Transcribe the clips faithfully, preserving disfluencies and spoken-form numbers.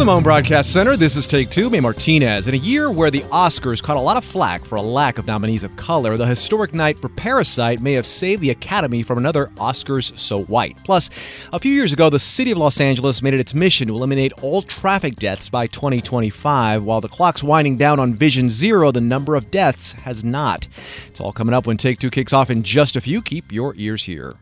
From the Moan Broadcast Center, this is Take Two. May Martinez. In a year where the Oscars caught a lot of flack for a lack of nominees of color, the historic night for Parasite may have saved the Academy from another Oscars so white. Plus, a few years ago, the city of Los Angeles made it its mission to eliminate all traffic deaths by twenty twenty-five. While the clock's winding down on Vision Zero, the number of deaths has not. It's all coming up when Take Two kicks off in just a few. Keep your ears here.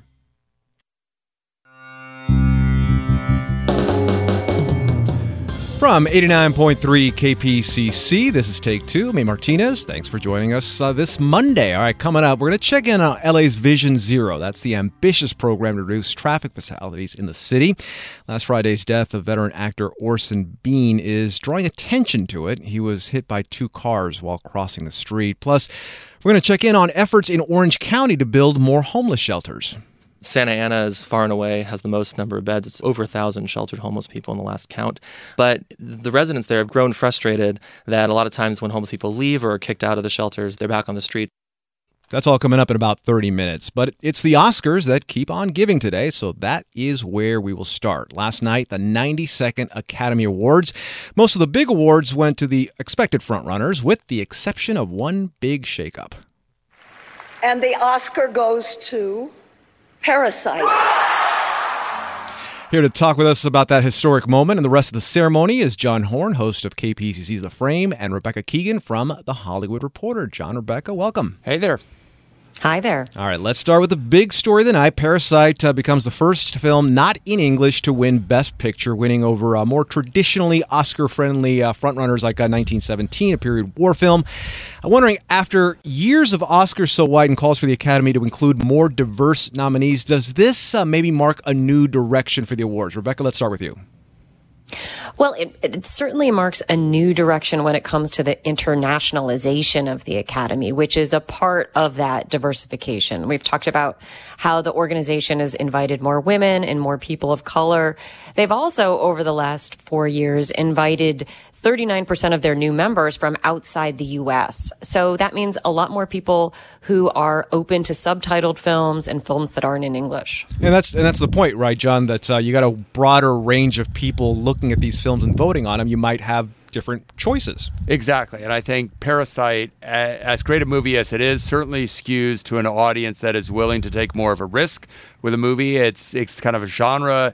From eighty-nine point three K P C C, this is Take Two. May Martinez, thanks for joining us uh, this Monday. All right, coming up, we're going to check in on L A's Vision Zero. That's the ambitious program to reduce traffic fatalities in the city. Last Friday's death of veteran actor Orson Bean is drawing attention to it. He was hit by two cars while crossing the street. Plus, we're going to check in on efforts in Orange County to build more homeless shelters. Santa Ana is far and away has the most number of beds. It's over a thousand sheltered homeless people in the last count. But the residents there have grown frustrated that a lot of times when homeless people leave or are kicked out of the shelters, they're back on the street. That's all coming up in about thirty minutes. But it's the Oscars that keep on giving today, so that is where we will start. Last night, the ninety-second Academy Awards. Most of the big awards went to the expected frontrunners, with the exception of one big shakeup. And the Oscar goes to Parasite. Here to talk with us about that historic moment and the rest of the ceremony is John Horn, host of K P C C's The Frame, and Rebecca Keegan from The Hollywood Reporter. John, Rebecca, welcome. Hey there. Hi there. All right, let's start with the big story of the night. Parasite uh, becomes the first film not in English to win Best Picture, winning over uh, more traditionally Oscar-friendly uh, frontrunners like uh, nineteen seventeen, a period war film. I'm wondering, after years of Oscars so white and calls for the Academy to include more diverse nominees, does this uh, maybe mark a new direction for the awards? Rebecca, let's start with you. Well, it, it certainly marks a new direction when it comes to the internationalization of the Academy, which is a part of that diversification. We've talked about how the organization has invited more women and more people of color. They've also, over the last four years, invited thirty-nine percent of their new members from outside the U S. So that means a lot more people who are open to subtitled films and films that aren't in English. And that's and that's the point, right, John, that uh, you got a broader range of people looking at these films and voting on them. You might have different choices. Exactly. And I think Parasite, as great a movie as it is, certainly skews to an audience that is willing to take more of a risk with a movie. It's it's kind of a genre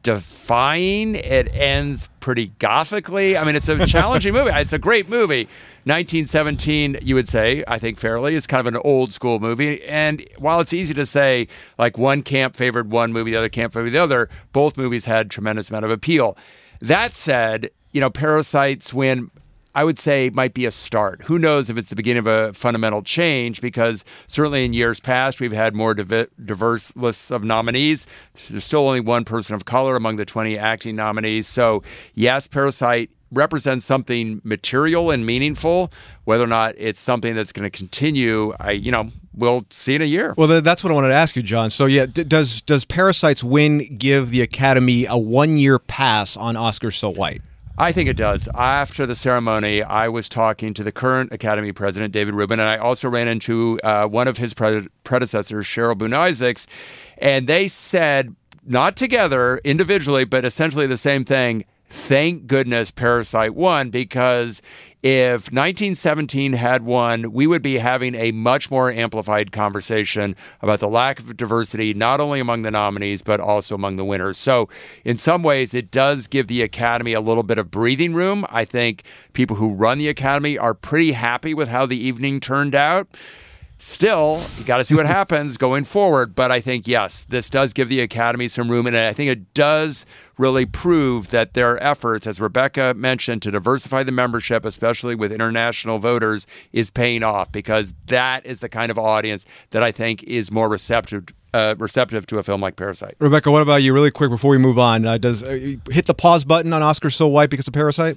defying. It ends pretty gothically. I mean, it's a challenging movie. It's a great movie. nineteen seventeen, you would say, I think fairly, is kind of an old school movie. And while it's easy to say, like, one camp favored one movie, the other camp favored the other, both movies had tremendous amount of appeal. That said, you know, Parasite's win, I would say, might be a start. Who knows if it's the beginning of a fundamental change, because certainly in years past, we've had more div- diverse lists of nominees. There's still only one person of color among the twenty acting nominees. So yes, Parasite represents something material and meaningful. Whether or not it's something that's going to continue, I, you know, we'll see in a year. Well, that's what I wanted to ask you, John. So yeah, d- does does Parasite's win give the Academy a one-year pass on Oscars so white? I think it does. After the ceremony, I was talking to the current Academy president, David Rubin, and I also ran into uh, one of his pre- predecessors, Cheryl Boone Isaacs, and they said, not together, individually, but essentially the same thing: thank goodness Parasite won, because if nineteen seventeen had won, we would be having a much more amplified conversation about the lack of diversity, not only among the nominees, but also among the winners. So in some ways, it does give the Academy a little bit of breathing room. I think people who run the Academy are pretty happy with how the evening turned out. Still, you got to see what happens going forward. But I think, yes, this does give the Academy some room. And I think it does really prove that their efforts, as Rebecca mentioned, to diversify the membership, especially with international voters, is paying off, because that is the kind of audience that I think is more receptive uh, receptive to a film like Parasite. Rebecca, what about you? Really quick before we move on, uh, does uh, hit the pause button on Oscars so white because of Parasite?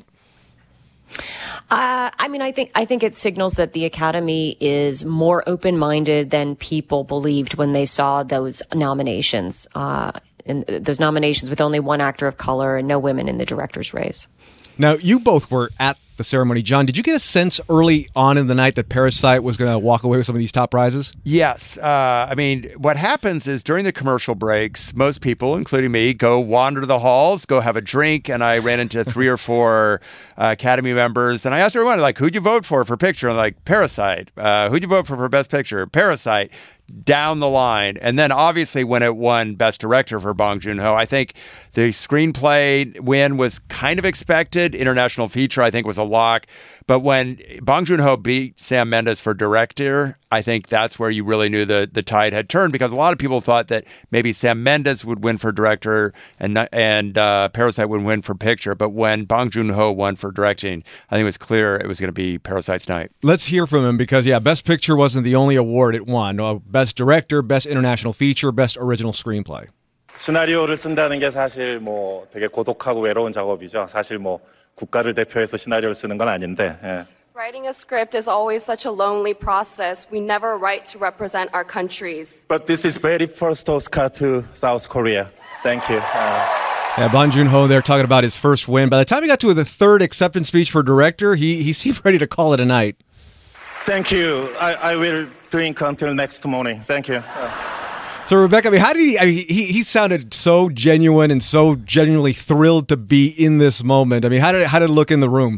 Uh, I mean, I think I think it signals that the Academy is more open-minded than people believed when they saw those nominations, uh, and those nominations with only one actor of color and no women in the director's race. Now, you both were at the ceremony. John, did you get a sense early on in the night that Parasite was going to walk away with some of these top prizes? Yes. Uh, I mean, what happens is during the commercial breaks, most people, including me, go wander the halls, go have a drink. And I ran into three or four uh, Academy members. And I asked everyone, like, who'd you vote for for picture? And like, Parasite. Uh, who'd you vote for for Best Picture? Parasite. Down the line. And then obviously when it won Best Director for Bong Joon-ho, I think the screenplay win was kind of expected. International Feature, I think, was a lock. But when Bong Joon-ho beat Sam Mendes for Director, I think that's where you really knew the, the tide had turned, because a lot of people thought that maybe Sam Mendes would win for Director and and uh, Parasite would win for Picture. But when Bong Joon-ho won for Directing, I think it was clear it was going to be Parasite's night. Let's hear from him because, yeah, Best Picture wasn't the only award it won. Uh, Best Director, Best International Feature, Best Original Screenplay. 시나리오를 쓴다는 게 사실 뭐 되게 고독하고 외로운 작업이죠. 사실 뭐 국가를 대표해서 시나리오를 쓰는 건 아닌데. 예. Writing a script is always such a lonely process. We never write to represent our countries. But this is very first Oscar to South Korea. Thank you. Uh, Yeah, Bong Joon-ho there talking about his first win. By the time he got to the third acceptance speech for director, he, he seemed ready to call it a night. Thank you. I, I will drink until next morning. Thank you. Uh, So, Rebecca, I mean, how did he, I mean, he, he sounded so genuine and so genuinely thrilled to be in this moment. I mean, how did it, how did it look in the room?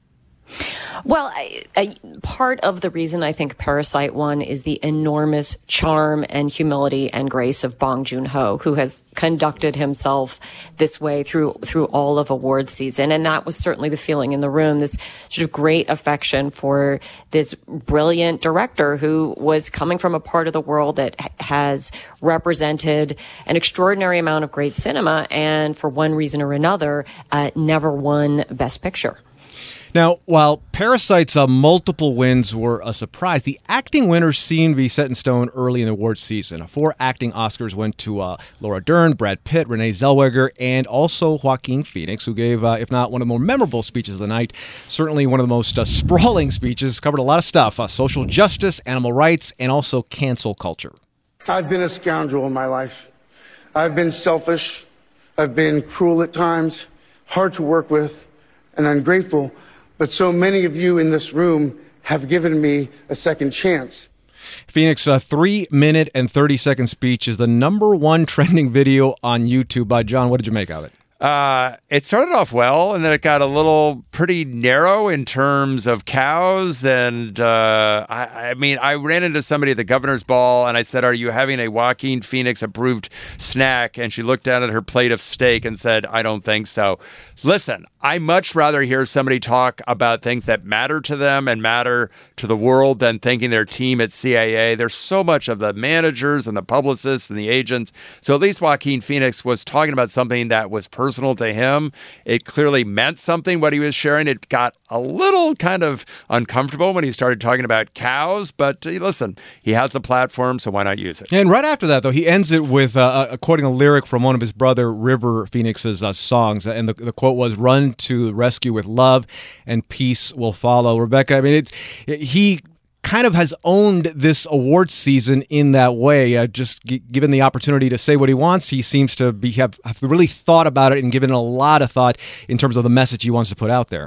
Well, I, I, part of the reason I think Parasite won is the enormous charm and humility and grace of Bong Joon-ho, who has conducted himself this way through through all of award season. And that was certainly the feeling in the room, this sort of great affection for this brilliant director who was coming from a part of the world that has represented an extraordinary amount of great cinema and, for one reason or another, uh, never won Best Picture. Now, while Parasite's uh, multiple wins were a surprise, the acting winners seemed to be set in stone early in the awards season. Four acting Oscars went to uh, Laura Dern, Brad Pitt, Renee Zellweger, and also Joaquin Phoenix, who gave, uh, if not one of the more memorable speeches of the night, certainly one of the most uh, sprawling speeches, covered a lot of stuff, uh, social justice, animal rights, and also cancel culture. I've been a scoundrel in my life. I've been selfish. I've been cruel at times, hard to work with, and ungrateful. But so many of you in this room have given me a second chance. Phoenix, a three minute and thirty second speech is the number one trending video on YouTube. By John, what did you make of it? Uh, it started off well, and then it got a little pretty narrow in terms of cows. And uh, I, I mean, I ran into somebody at the governor's ball, and I said, "Are you having a Joaquin Phoenix approved snack?" And she looked down at her plate of steak and said, "I don't think so." Listen, I much rather hear somebody talk about things that matter to them and matter to the world than thanking their team at C A A. There's so much of the managers and the publicists and the agents. So at least Joaquin Phoenix was talking about something that was personal to him. It clearly meant something, what he was sharing. It got a little kind of uncomfortable when he started talking about cows, but uh, listen, he has the platform, so why not use it? And right after that, though, he ends it with uh, uh, quoting a lyric from one of his brother River Phoenix's uh, songs, and the, the quote was, "Run to the rescue with love, and peace will follow." Rebecca, I mean, it's he kind of has owned this award season in that way. Uh, just g- given the opportunity to say what he wants, he seems to be have, have really thought about it and given it a lot of thought in terms of the message he wants to put out there.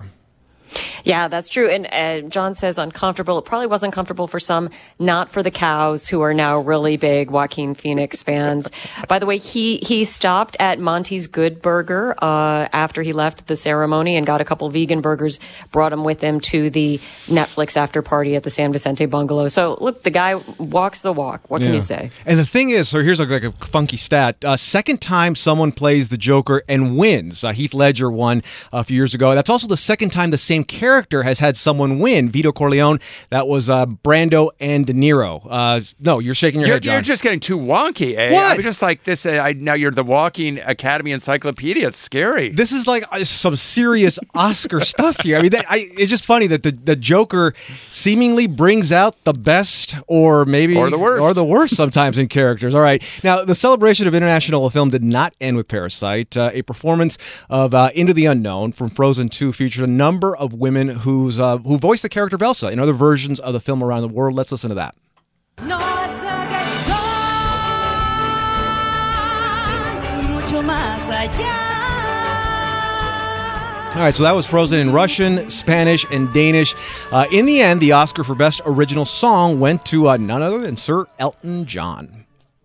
Yeah, that's true. And uh, John says uncomfortable. It probably was uncomfortable for some, not for the cows who are now really big Joaquin Phoenix fans. By the way, he he stopped at Monty's Good Burger uh, after he left the ceremony and got a couple vegan burgers, brought them with him to the Netflix after party at the San Vicente Bungalow. So, look, the guy walks the walk. What can Yeah. you say? And the thing is, so here's like, like a funky stat. Uh, second time someone plays the Joker and wins. Uh, Heath Ledger won a few years ago. That's also the second time the same character has had someone win. Vito Corleone, that was uh, Brando and De Niro. Uh, no, you're shaking your You're, head, John. you're just getting too wonky, eh? What? I'm just like this. Uh, I, now you're the walking Academy Encyclopedia. It's scary. This is like uh, some serious Oscar stuff here. I mean, that, I, it's just funny that the, the Joker seemingly brings out the best, or maybe Or the worst. or the worst sometimes in characters. All right, now the celebration of international film did not end with Parasite. Uh, a performance of uh, Into the Unknown from Frozen two featured a number of women who's uh, who voiced the character of Elsa in other versions of the film around the world. Let's listen to that. All right, so that was Frozen in Russian, Spanish, and Danish. Uh, in the end, the Oscar for Best Original Song went to uh, none other than Sir Elton John.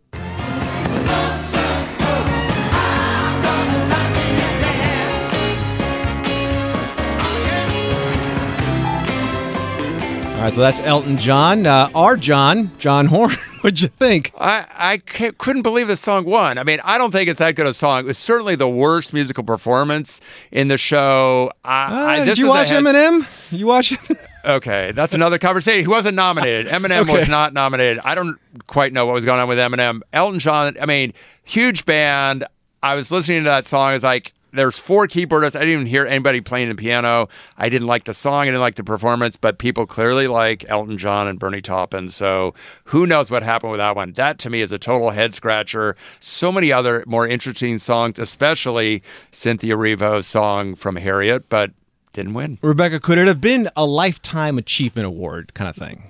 All right, so that's Elton John. Uh, our John, John Horn, what'd you think? I, I couldn't believe the song won. I mean, I don't think it's that good a song. It was certainly the worst musical performance in the show. I, Uh, I, this did you was a watch heads- Eminem? You watch Eminem? Okay, that's another conversation. He wasn't nominated. Eminem Okay. was not nominated. I don't quite know what was going on with Eminem. Elton John, I mean, huge band. I was listening to that song. I was like, there's four keyboardists. I didn't even hear anybody playing the piano. I didn't like the song. I didn't like the performance, but people clearly like Elton John and Bernie Taupin. So who knows what happened with that one? That to me is a total head scratcher. So many other more interesting songs, especially Cynthia Erivo's song from Harriet, but didn't win. Rebecca, could it have been a Lifetime Achievement Award kind of thing?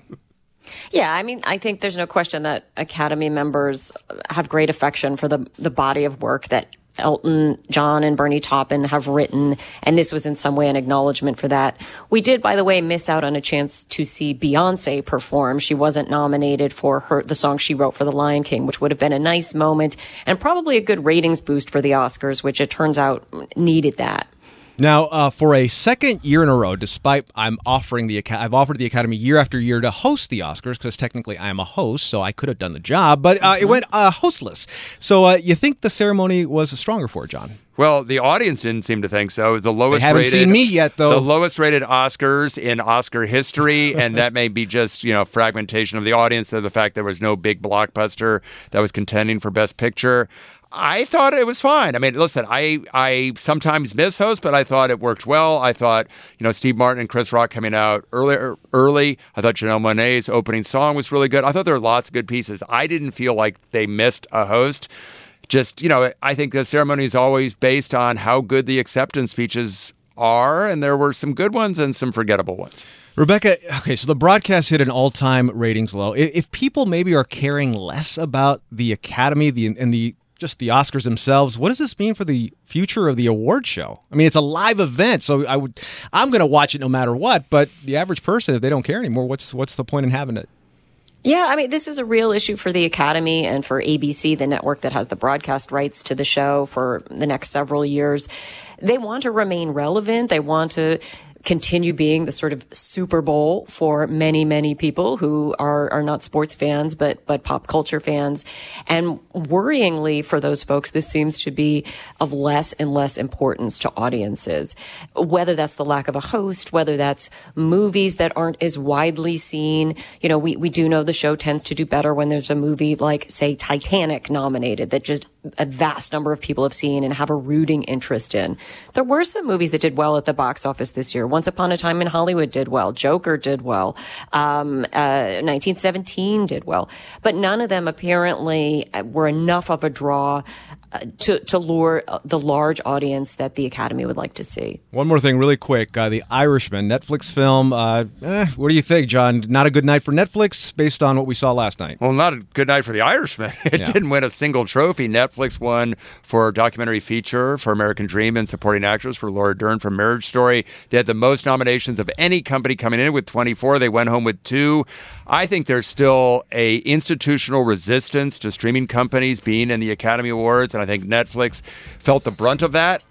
Yeah, I mean, I think there's no question that Academy members have great affection for the the body of work that Elton John and Bernie Taupin have written, and this was in some way an acknowledgement for that. We did, by the way, miss out on a chance to see Beyonce perform. She wasn't nominated for her the song she wrote for The Lion King, which would have been a nice moment and probably a good ratings boost for the Oscars, which it turns out needed that. Now, uh, for a second year in a row, despite I'm offering the Aca- I've offered the Academy year after year to host the Oscars because technically I am a host, so I could have done the job, but uh, it went uh, hostless. So uh, you think the ceremony was stronger for it, John? Well, the audience didn't seem to think so. The lowest They haven't rated, seen me yet, though. The lowest rated Oscars in Oscar history, and that may be just, you know, fragmentation of the audience, or the fact there was no big blockbuster that was contending for Best Picture. I thought it was fine. I mean, listen, I, I sometimes miss hosts, but I thought it worked well. I thought, you know, Steve Martin and Chris Rock coming out earlier, early. I thought Janelle Monáe's opening song was really good. I thought there were lots of good pieces. I didn't feel like they missed a host. Just, you know, I think the ceremony is always based on how good the acceptance speeches are, and there were some good ones and some forgettable ones. Rebecca, okay, so the broadcast hit an all-time ratings low. If, if people maybe are caring less about the Academy the, and the just the Oscars themselves, what does this mean for the future of the award show? I mean, it's a live event, so I would, I'm going to watch it no matter what. But the average person, if they don't care anymore, what's what's the point in having it? Yeah, I mean, this is a real issue for the Academy and for A B C, the network that has the broadcast rights to the show for the next several years. They want to remain relevant. They want to continue being the sort of Super Bowl for many, many people who are, are not sports fans, but, but pop culture fans. And worryingly for those folks, this seems to be of less and less importance to audiences, whether that's the lack of a host, whether that's movies that aren't as widely seen. You know, we, we do know the show tends to do better when there's a movie like, say, Titanic nominated that just a vast number of people have seen and have a rooting interest in. There were some movies that did well at the box office this year. Once Upon a Time in Hollywood did well. Joker did well. Um, uh, nineteen seventeen did well. But none of them apparently were enough of a draw uh, to, to lure the large audience that the Academy would like to see. One more thing really quick. Uh, The Irishman, Netflix film. Uh, eh, what do you think, John? Not a good night for Netflix based on what we saw last night. Well, not a good night for The Irishman. It Yeah. didn't win a single trophy. Netflix won for documentary feature for American Dream and supporting actress for Laura Dern for Marriage Story. They had the most nominations of any company coming in with twenty-four. They went home with two. I think there's still a institutional resistance to streaming companies being in the Academy Awards, and I think Netflix felt the brunt of that.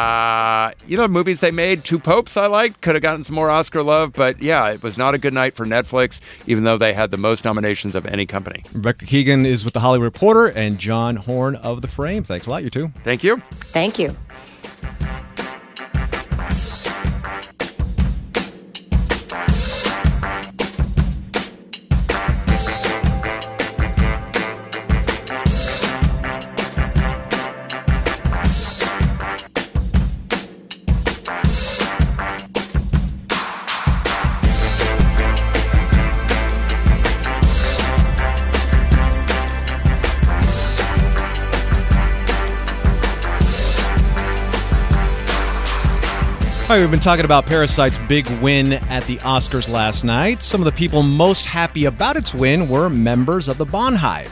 Uh, you know, movies they made, Two Popes I liked, could have gotten some more Oscar love, but yeah, it was not a good night for Netflix, even though they had the most nominations of any company. Rebecca Keegan is with The Hollywood Reporter and John Horn of The Frame. Thanks a lot, you two. Thank you. Thank you. All right, we've been talking about Parasite's big win at the Oscars last night. Some of the people most happy about its win were members of the Bond Hive.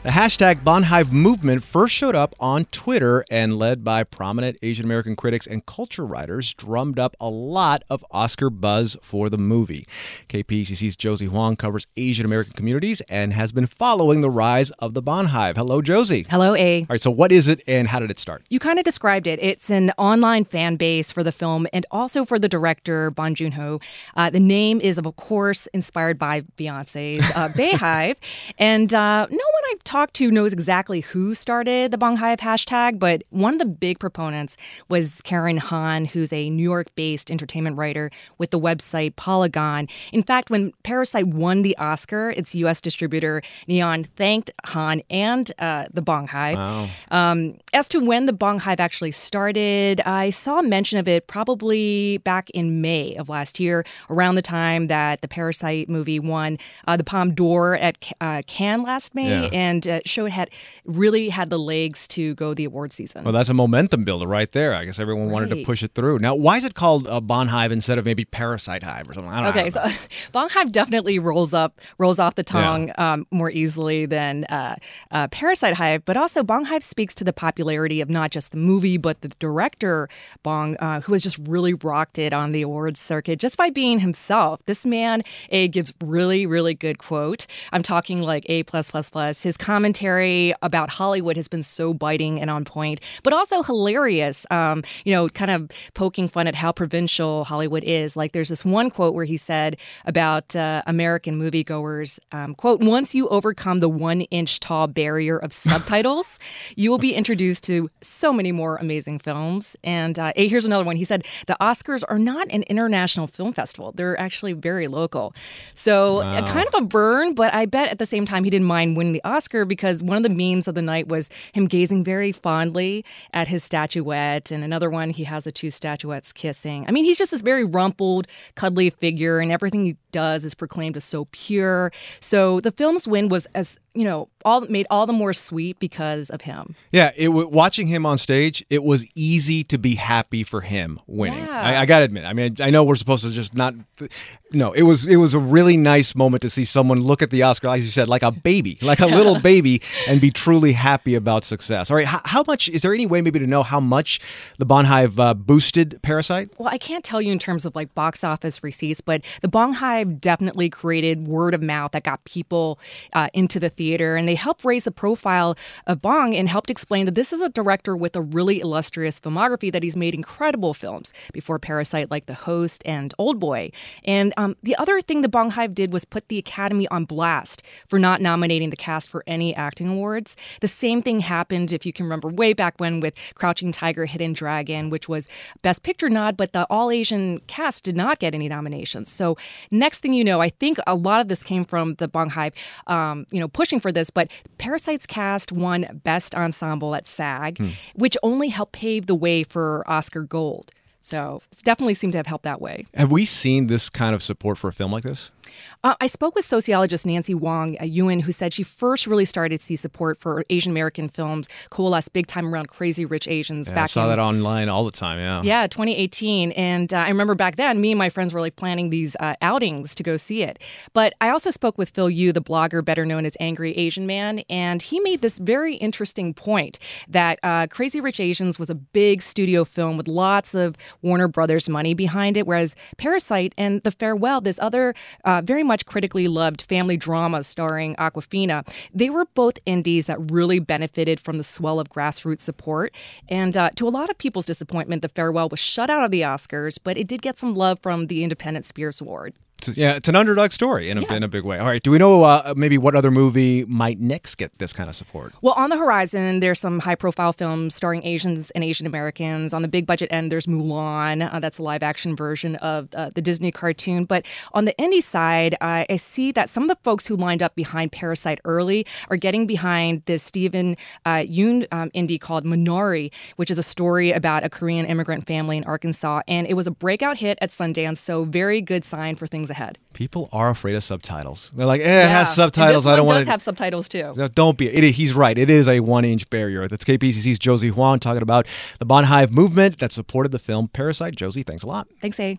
The hashtag Bonhive movement first showed up on Twitter and, led by prominent Asian American critics and culture writers, drummed up a lot of Oscar buzz for the movie. K P C C's Josie Huang covers Asian American communities and has been following the rise of the Bonhive. Hello, Josie. Hello, A. All right, so what is it and how did it start? You kind of described it. It's an online fan base for the film and also for the director, Bong Joon-ho. Uh, the name is, of course, inspired by Beyonce's uh, Beyhive. And uh, no one I've talked to knows exactly who started the Bonhive hashtag, but one of the big proponents was Karen Han, who's a New York-based entertainment writer with the website Polygon. In fact, when Parasite won the Oscar, its U S distributor, Neon, thanked Han and uh, the Bonhive. Wow. Um, as to when the Bonhive actually started, I saw a mention of it probably back in May of last year, around the time that the Parasite movie won uh, the Palme d'Or at uh, Cannes last May, Yeah. and uh, show it had really had the legs to go the award season. Well, that's a momentum builder right there. I guess everyone wanted to Right. push it through. Now, why is it called a Bonhive instead of maybe Parasite Hive or something? I don't, Okay, I don't so Bonhive definitely rolls up, rolls off the tongue um, more easily than uh, uh, Parasite Hive, but also Bonhive speaks to the popularity of not just the movie, but the director, Bong, uh, who has just really rocked it on the awards circuit just by being himself. This man, A, gives really, really good quote. I'm talking like A plus plus plus. His commentary about Hollywood has been so biting and on point, but also hilarious. Um, you know, kind of poking fun at how provincial Hollywood is. Like there's this one quote where he said about uh, American moviegoers, um, quote, once you overcome the one inch tall barrier of subtitles, you will be introduced to so many more amazing films. And uh, hey, here's another one. He said, the Oscars are not an international film festival. They're actually very local. So Wow. a kind of a burn, but I bet at the same time he didn't mind winning the Oscar because one of the memes of the night was him gazing very fondly at his statuette. And another one, he has the two statuettes kissing. I mean, he's just this very rumpled, cuddly figure, and everything he does is proclaimed as so pure. So the film's win was, as you know, all made all the more sweet because of him. Yeah, it w- watching him on stage, it was easy to be happy for him winning. Yeah. I, I got to admit. I mean, I know we're supposed to just not. No, it was it was a really nice moment to see someone look at the Oscar, as you said, like a baby, like a little baby, and be truly happy about success. All right, how, how much is there any way maybe to know how much the Bonhive uh, boosted Parasite? Well, I can't tell you in terms of like box office receipts, but the Bonhive definitely created word of mouth that got people uh, into the theater, and they helped raise the profile of Bong and helped explain that this is a director with a really illustrious filmography, that he's made incredible films before Parasite, like The Host and Oldboy. And um, the other thing the Bonhive did was put the Academy on blast for not nominating the cast for any acting awards. The same thing happened, if you can remember, way back when with Crouching Tiger, Hidden Dragon, which was Best Picture nod, but the all-Asian cast did not get any nominations. So next thing you know, I think a lot of this came from the Bonhive, um, you know, pushing for this, but Parasite's cast won Best Ensemble at SAG, hmm. which only helped pave the way for Oscar Gold. So it definitely seemed to have helped that way. Have we seen this kind of support for a film like this? Uh, I spoke with sociologist Nancy Wong uh, Ewan, who said she first really started to see support for Asian American films coalesce big time around Crazy Rich Asians. Yeah, back I saw in, that online all the time, yeah. Yeah, twenty eighteen. And uh, I remember back then, me and my friends were like planning these uh, outings to go see it. But I also spoke with Phil Yu, the blogger better known as Angry Asian Man, and he made this very interesting point that uh, Crazy Rich Asians was a big studio film with lots of Warner Brothers money behind it, whereas Parasite and The Farewell, this other uh, very much critically loved family drama starring Awkwafina, they were both indies that really benefited from the swell of grassroots support. And uh, to a lot of people's disappointment, The Farewell was shut out of the Oscars, but it did get some love from the Independent Spirit Award. Yeah, it's an underdog story in a, Yeah. in a big way. All right, do we know uh, maybe what other movie might next get this kind of support? Well, on the horizon, there's some high-profile films starring Asians and Asian Americans. On the big budget end, there's Mulan. Uh, that's a live-action version of uh, the Disney cartoon. But on the indie side, uh, I see that some of the folks who lined up behind Parasite early are getting behind this Stephen uh, Yoon um, indie called Minari, which is a story about a Korean immigrant family in Arkansas. And it was a breakout hit at Sundance, so very good sign for things ahead. People are afraid of subtitles. They're like, eh, it has subtitles. And this I don't one want does to. have subtitles too. No, don't be. It, he's right. It is a one-inch barrier. That's K P C C's Josie Huang talking about the Bonhive movement that supported the film Parasite. Josie, thanks a lot. Thanks, A.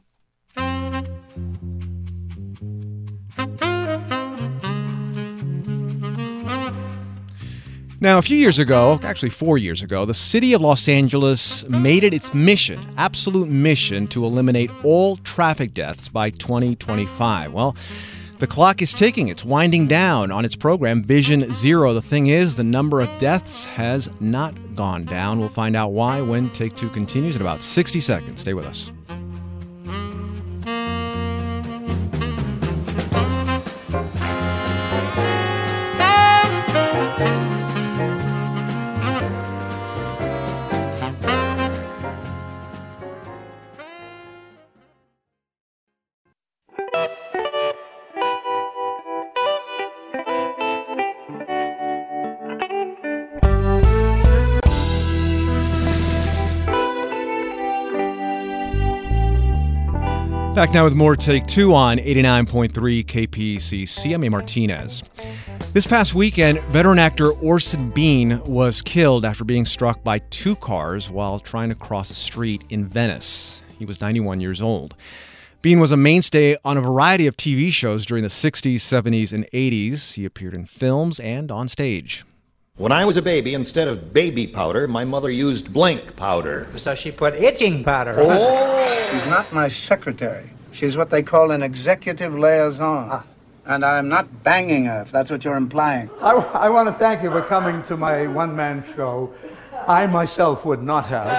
Now, a few years ago, actually four years ago, the city of Los Angeles made it its mission, absolute mission, to eliminate all traffic deaths by twenty twenty-five. Well, the clock is ticking. It's winding down on its program, Vision Zero. The thing is, the number of deaths has not gone down. We'll find out why when Take Two continues in about sixty seconds. Stay with us. Back now with more Take Two on eighty-nine point three K P C C. I'm A. Martinez. This past weekend, veteran actor Orson Bean was killed after being struck by two cars while trying to cross a street in Venice. He was ninety-one years old. Bean was a mainstay on a variety of T V shows during the sixties, seventies, and eighties. He appeared in films and on stage. When I was a baby, instead of baby powder, my mother used blank powder. So she put itching powder. Oh! She's not my secretary. She's what they call an executive liaison. Ah. And I'm not banging her, if that's what you're implying. I, I want to thank you for coming to my one-man show. I myself would not have.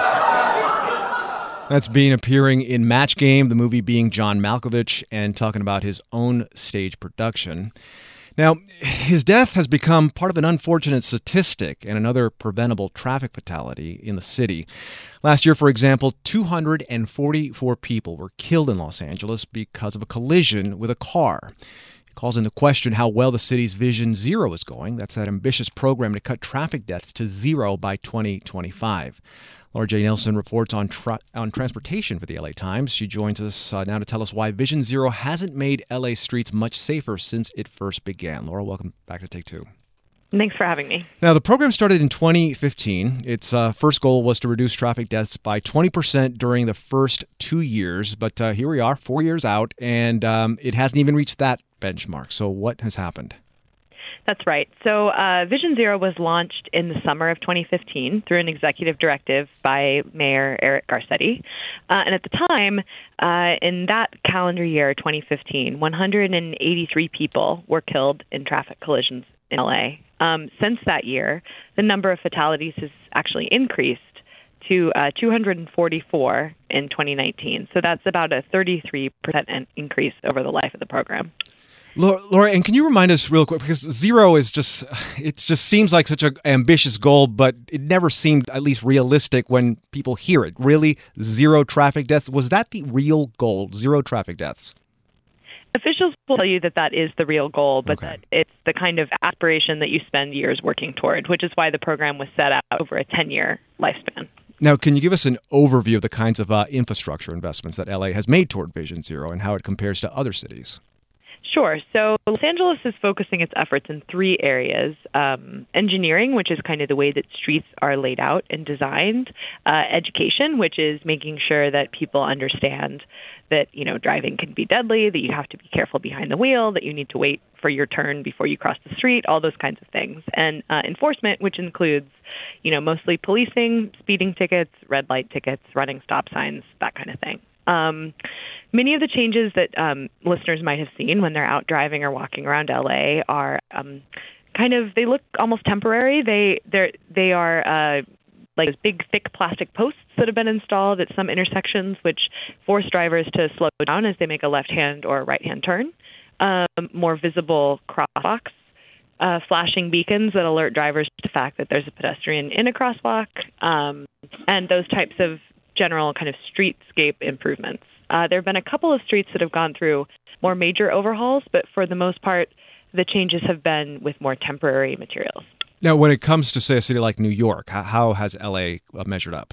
That's Bean appearing in Match Game, the movie being John Malkovich, and talking about his own stage production. Now, his death has become part of an unfortunate statistic and another preventable traffic fatality in the city. Last year, for example, two hundred forty-four people were killed in Los Angeles because of a collision with a car. It calls into question how well the city's Vision Zero is going. That's that ambitious program to cut traffic deaths to zero by twenty twenty-five. Laura J. Nelson reports on tra- on transportation for the L A Times. She joins us uh, now to tell us why Vision Zero hasn't made L A streets much safer since it first began. Laura, welcome back to Take Two. Thanks for having me. Now, the program started in twenty fifteen. Its uh, first goal was to reduce traffic deaths by twenty percent during the first two years. But uh, here we are, four years out, and um, it hasn't even reached that benchmark. So what has happened? That's right. So uh, Vision Zero was launched in the summer of twenty fifteen through an executive directive by Mayor Eric Garcetti. Uh, and at the time, uh, in that calendar year, twenty fifteen, one hundred eighty-three people were killed in traffic collisions in L A. Um, since that year, the number of fatalities has actually increased to uh, two hundred forty-four in twenty nineteen. So that's about a thirty-three percent increase over the life of the program. Laura, Laura, and can you remind us real quick, because zero is just, it just seems like such an ambitious goal, but it never seemed at least realistic when people hear it. Really, zero traffic deaths? Was that the real goal, zero traffic deaths? Officials will tell you that that is the real goal, but okay. that it's the kind of aspiration that you spend years working toward, which is why the program was set out over a ten-year lifespan. Now, can you give us an overview of the kinds of uh, infrastructure investments that L A has made toward Vision Zero and how it compares to other cities? Sure. So Los Angeles is focusing its efforts in three areas. Um, engineering, which is kind of the way that streets are laid out and designed. Uh, education, which is making sure that people understand that, you know, driving can be deadly, that you have to be careful behind the wheel, that you need to wait for your turn before you cross the street, all those kinds of things. And uh, enforcement, which includes, you know, mostly policing, speeding tickets, red light tickets, running stop signs, that kind of thing. Um, many of the changes that um, listeners might have seen when they're out driving or walking around L A are um, kind of, they look almost temporary. They they're they are uh, like those big, thick plastic posts that have been installed at some intersections, which force drivers to slow down as they make a left-hand or right-hand turn. Um, more visible crosswalks, uh, flashing beacons that alert drivers to the fact that there's a pedestrian in a crosswalk, um, and those types of general kind of streetscape improvements. Uh, there have been a couple of streets that have gone through more major overhauls, but for the most part, the changes have been with more temporary materials. Now, when it comes to, say, a city like New York, how has L A measured up?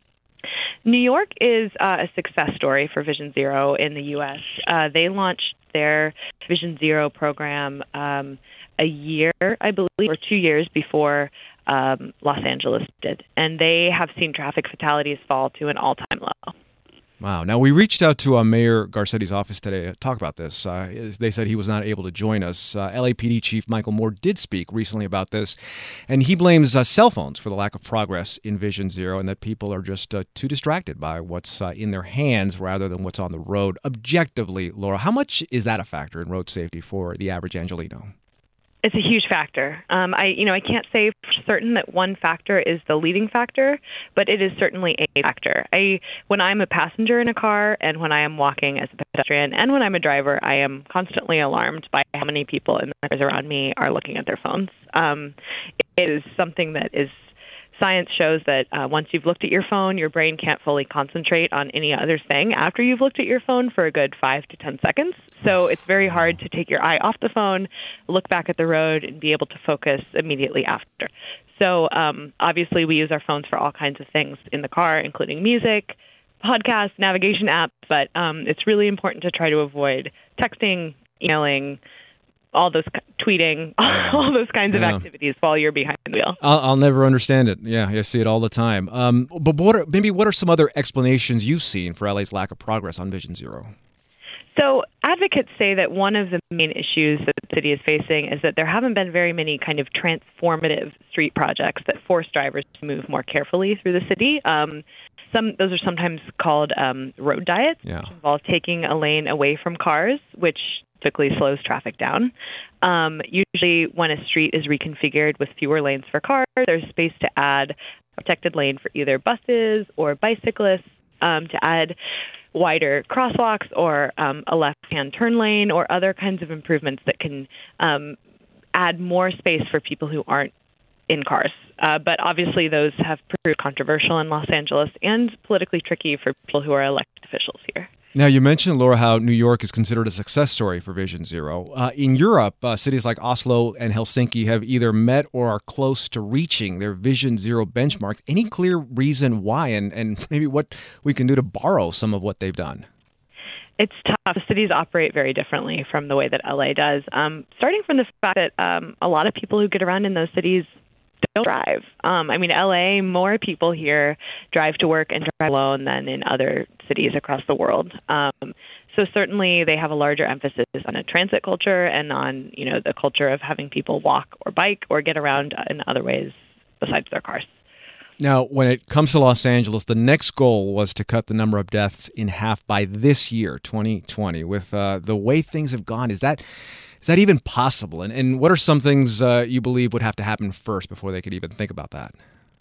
New York is uh, a success story for Vision Zero in the U S. Uh, they launched their Vision Zero program um, a year, I believe, or two years before um, Los Angeles did. And they have seen traffic fatalities fall to an all-time low. Wow. Now, we reached out to uh, Mayor Garcetti's office today to talk about this. Uh, they said he was not able to join us. Uh, L A P D Chief Michael Moore did speak recently about this, and he blames uh, cell phones for the lack of progress in Vision Zero and that people are just uh, too distracted by what's uh, in their hands rather than what's on the road. Objectively, Laura, how much is that a factor in road safety for the average Angelino? It's a huge factor. Um, I, you know, I can't say for certain that one factor is the leading factor, but it is certainly a factor. I, when I'm a passenger in a car, and when I am walking as a pedestrian, and when I'm a driver, I am constantly alarmed by how many people in the cars around me are looking at their phones. Um, it is something that is. Science shows that uh, once you've looked at your phone, your brain can't fully concentrate on any other thing after you've looked at your phone for a good five to ten seconds. So it's very hard to take your eye off the phone, look back at the road, and be able to focus immediately after. So um, obviously we use our phones for all kinds of things in the car, including music, podcasts, navigation apps, but um, it's really important to try to avoid texting, emailing, all those tweeting, all those kinds yeah. of activities while you're behind the wheel. I'll, I'll never understand it. Yeah, I see it all the time. Um, but what are, maybe what are some other explanations you've seen for L A's lack of progress on Vision Zero? So advocates say that one of the main issues that the city is facing is that there haven't been very many kind of transformative street projects that force drivers to move more carefully through the city. Um, some those are sometimes called um, road diets, yeah. which involve taking a lane away from cars, which typically slows traffic down. Um, usually when a street is reconfigured with fewer lanes for cars, there's space to add a protected lane for either buses or bicyclists, um, to add wider crosswalks or um, a left-hand turn lane or other kinds of improvements that can um, add more space for people who aren't in cars. Uh, but obviously those have proved controversial in Los Angeles and politically tricky for people who are elected officials here. Now, you mentioned, Laura, how New York is considered a success story for Vision Zero. Uh, in Europe, uh, cities like Oslo and Helsinki have either met or are close to reaching their Vision Zero benchmarks. Any clear reason why, and, and maybe what we can do to borrow some of what they've done? It's tough. Cities operate very differently from the way that L A does, um, starting from the fact that um, a lot of people who get around in those cities don't drive. Um, I mean, L A, more people here drive to work and drive alone than in other cities across the world. Um, so certainly they have a larger emphasis on a transit culture and on, you know, the culture of having people walk or bike or get around in other ways besides their cars. Now, when it comes to Los Angeles, the next goal was to cut the number of deaths in half by this year, twenty twenty. With uh, the way things have gone, is that is that even possible? And, and what are some things uh, you believe would have to happen first before they could even think about that?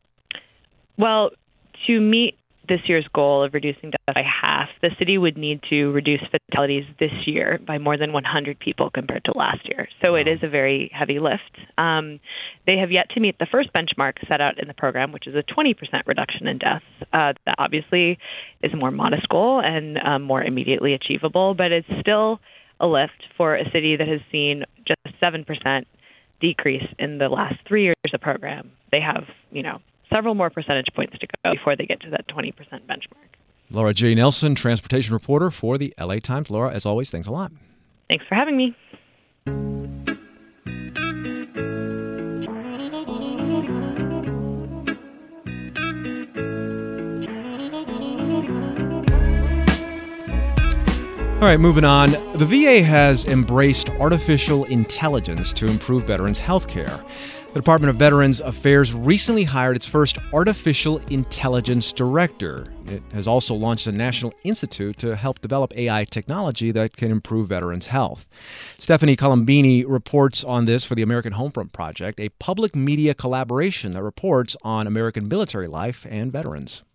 Well, to meet this year's goal of reducing deaths by half, the city would need to reduce fatalities this year by more than one hundred people compared to last year. So it is a very heavy lift. Um, they have yet to meet the first benchmark set out in the program, which is a twenty percent reduction in deaths. Uh, that obviously is a more modest goal and um, more immediately achievable, but it's still a lift for a city that has seen just a seven percent decrease in the last three years of the program. They have, you know, several more percentage points to go before they get to that twenty percent benchmark. Laura J. Nelson, transportation reporter for the L A Times. Laura, as always, thanks a lot. Thanks for having me. All right, moving on. The V A has embraced artificial intelligence to improve veterans' health care. The Department of Veterans Affairs recently hired its first artificial intelligence director. It has also launched a national institute to help develop A I technology that can improve veterans' health. Stephanie Colombini reports on this for the American Homefront Project, a public media collaboration that reports on American military life and veterans.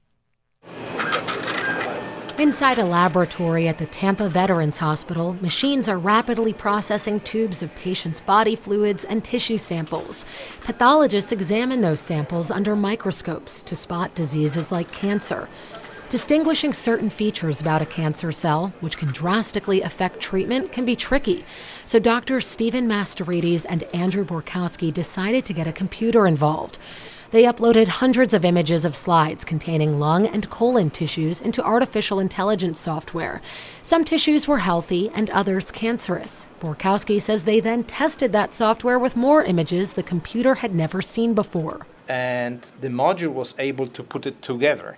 Inside a laboratory at the Tampa Veterans Hospital, machines are rapidly processing tubes of patients' body fluids and tissue samples. Pathologists examine those samples under microscopes to spot diseases like cancer. Distinguishing certain features about a cancer cell, which can drastically affect treatment, can be tricky. So Doctors Stephen Masterides and Andrew Borkowski decided to get a computer involved. They uploaded hundreds of images of slides containing lung and colon tissues into artificial intelligence software. Some tissues were healthy and others cancerous. Borkowski says they then tested that software with more images the computer had never seen before. And the module was able to put it together.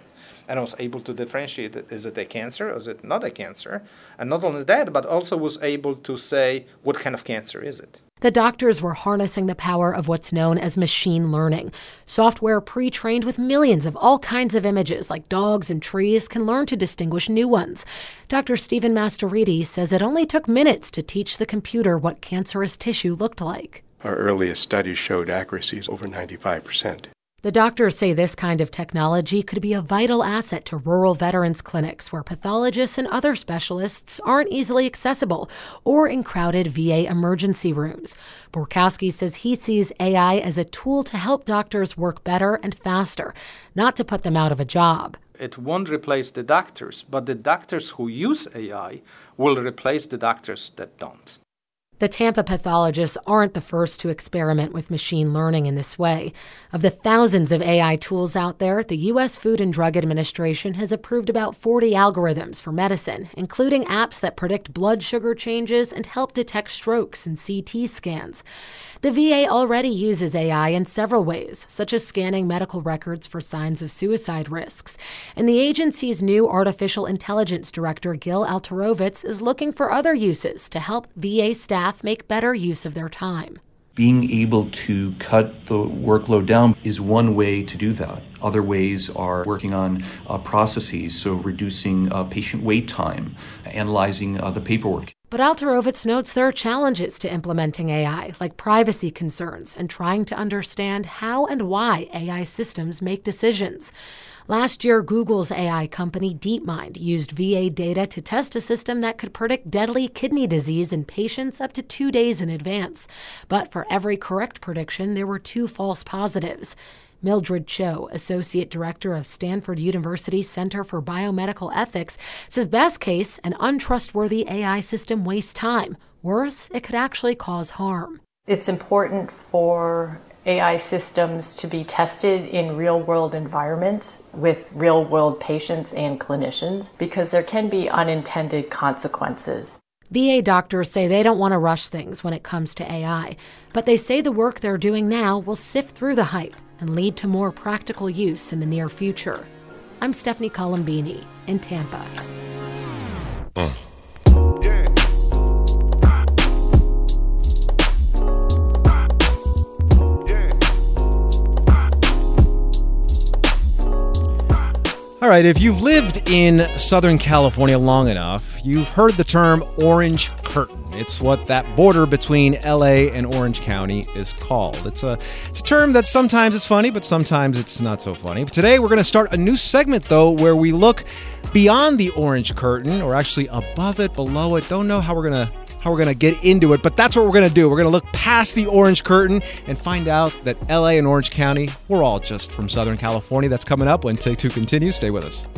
and I was able to differentiate it. Is it a cancer or is it not a cancer? And not only that, but also was able to say what kind of cancer is it. The doctors were harnessing the power of what's known as machine learning. Software pre-trained with millions of all kinds of images, like dogs and trees, can learn to distinguish new ones. Doctor Stephen Mastoridi says it only took minutes to teach the computer what cancerous tissue looked like. Our earliest studies showed accuracies over ninety-five percent. The doctors say this kind of technology could be a vital asset to rural veterans clinics where pathologists and other specialists aren't easily accessible, or in crowded V A emergency rooms. Borkowski says he sees A I as a tool to help doctors work better and faster, not to put them out of a job. It won't replace the doctors, but the doctors who use A I will replace the doctors that don't. The Tampa pathologists aren't the first to experiment with machine learning in this way. Of the thousands of A I tools out there, the U S Food and Drug Administration has approved about forty algorithms for medicine, including apps that predict blood sugar changes and help detect strokes and C T scans. The V A already uses A I in several ways, such as scanning medical records for signs of suicide risks. And the agency's new artificial intelligence director, Gil Altarovitz, is looking for other uses to help V A staff make better use of their time. Being able to cut the workload down is one way to do that. Other ways are working on uh, processes, so reducing uh, patient wait time, analyzing uh, the paperwork. But Altarovitz notes there are challenges to implementing A I, like privacy concerns and trying to understand how and why A I systems make decisions. Last year, Google's A I company DeepMind used V A data to test a system that could predict deadly kidney disease in patients up to two days in advance. But for every correct prediction, there were two false positives. Mildred Cho, Associate Director of Stanford University Center for Biomedical Ethics, says best case, an untrustworthy A I system wastes time. Worse, it could actually cause harm. It's important for A I systems to be tested in real-world environments with real-world patients and clinicians because there can be unintended consequences. V A doctors say they don't want to rush things when it comes to A I, but they say the work they're doing now will sift through the hype and lead to more practical use in the near future. I'm Stephanie Colombini in Tampa. Uh. All right, if you've lived in Southern California long enough, you've heard the term Orange Curtain. It's what that border between L A and Orange County is called. It's a, it's a term that sometimes is funny, but sometimes it's not so funny. But today we're going to start a new segment, though, where we look beyond the Orange Curtain, or actually above it, below it. Don't know how we're going to how we're going to get into it, but that's what we're going to do. We're going to look past the Orange Curtain and find out that L A and Orange County, we're all just from Southern California. That's coming up when Take Two continues. Stay with us.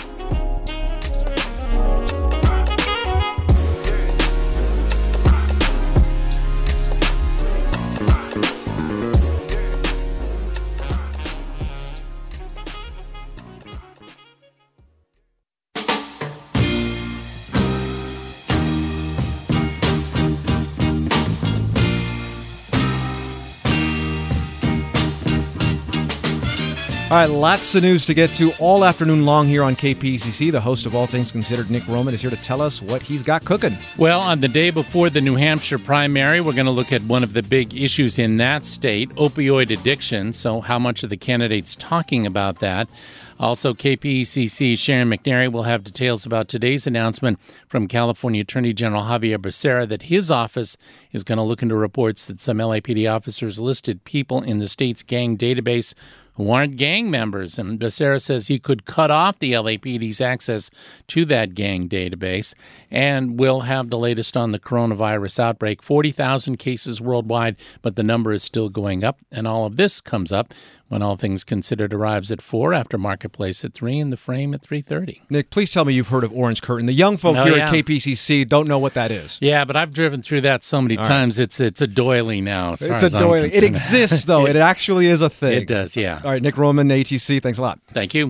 All right, lots of news to get to all afternoon long here on K P C C. The host of All Things Considered, Nick Roman, is here to tell us what he's got cooking. Well, on the day before the New Hampshire primary, we're going to look at one of the big issues in that state, opioid addiction. So how much are the candidates talking about that? Also, K P C C Sharon McNary will have details about today's announcement from California Attorney General Javier Becerra that his office is going to look into reports that some L A P D officers listed people in the state's gang database who aren't gang members. And Becerra says he could cut off the L A P D's access to that gang database. And we'll have the latest on the coronavirus outbreak. forty thousand cases worldwide, but the number is still going up. And all of this comes up when All Things Considered arrives at four, after Marketplace at three, and The Frame at three thirty. Nick, please tell me you've heard of Orange Curtain. The young folk oh, here yeah. at K P C C don't know what that is. Yeah, but I've driven through that so many All times. right. It's it's a doily now. As far It's a as I'm doily. It concerned. exists, though. It actually is a thing. It does, yeah. All right, Nick Roman, A T C, thanks a lot. Thank you.